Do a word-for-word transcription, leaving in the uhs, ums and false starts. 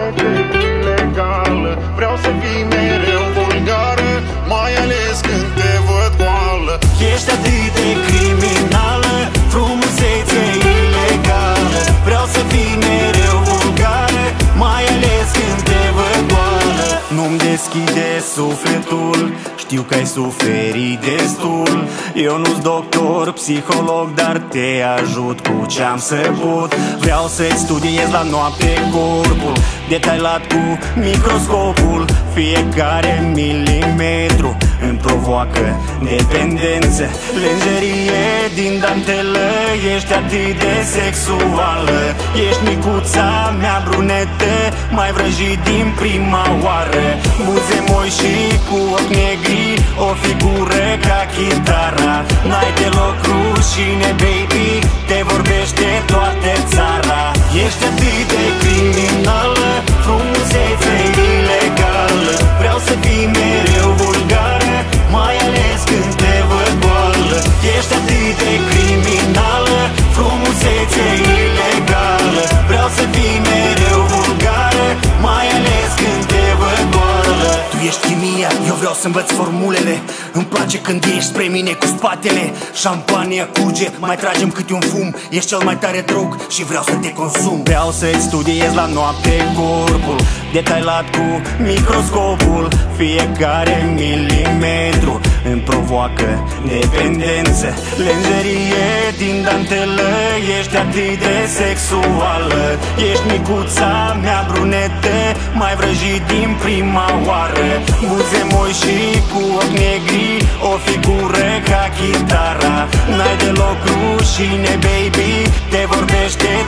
frumusețe ilegală. Vreau să fii mereu vulgară, mai ales când te văd goală. Ești atât de criminală, frumusețe ilegală. Vreau să fii mereu vulgară, mai ales când te văd goală. Nu-mi deschide sufletul, știu că ai suferit destul. Eu nu-s doctor, psiholog, dar te ajut cu ce-am săput. Vreau să-ți studiez la noapte corpul, detailat cu microscopul. Fiecare milimetru îmi provoacă dependență. Lenjerie din dantelă, ești atât de sexuală. Ești micuța mea brunetă, mai vrăjit din prima oară. Buze moi și cu ochi negri, o figură ca chitara. N-ai deloc rușine, baby, te vorbește toată țara. Ești atât de criminală, frumusețe ilegală. Vreau să fii mereu vulgară, mai ales când te văd goală. Ești atât de criminală, frumusețe ilegală. Vreau să fii mereu vulgară, mai ales când te văd goală. Tu ești chimia, eu vreau să învăț formulele. Îmi place când ești spre mine cu spatele. Șampania curge, mai tragem câte un fum. Ești cel mai tare drog și vreau să te consum. Vreau să-ți studiez la noapte corpul, detailat cu microscopul. Fiecare milimetru îmi provoacă dependență. Lenjerie din dantelă, ești atât de sexuală. Ești micuța mea brunetă, mai vrăjit din prima oară. Buze moi și cu ochi negri, o figură ca chitara. N-ai deloc rușine, baby, te vorbește